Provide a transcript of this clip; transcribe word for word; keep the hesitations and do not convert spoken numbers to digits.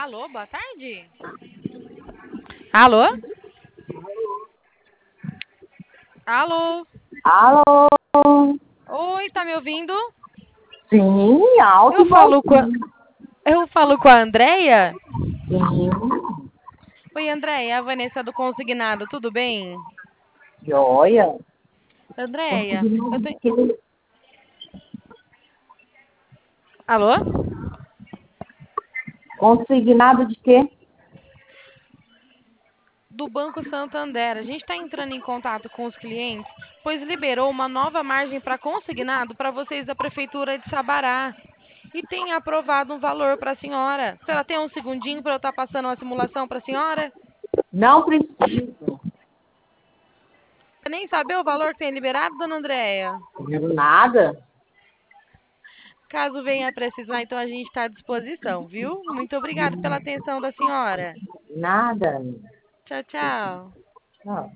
Alô, boa tarde. Alô? Alô? Alô? Oi, tá me ouvindo? Sim, alto Eu e bom falo com a, dia. eu falo com a Andréia? Sim, Oi, Andréia, a Vanessa do Consignado, tudo bem? joia. Andréia, eu Consignado tô... de quê? Alô? Consignado de quê? Do Banco Santander. A gente está entrando em contato com os clientes, pois liberou uma nova margem para consignado para vocês da Prefeitura de Sabará. E tem aprovado um valor para a senhora. A senhora tem um segundinho para eu estar passando uma simulação para a senhora? Não preciso. Você nem sabe o valor que tem liberado, dona Andréia? Quero nada. Caso venha a precisar, então a gente está à disposição, viu? Muito obrigada pela atenção da senhora. Nada. Tchau, tchau. Não.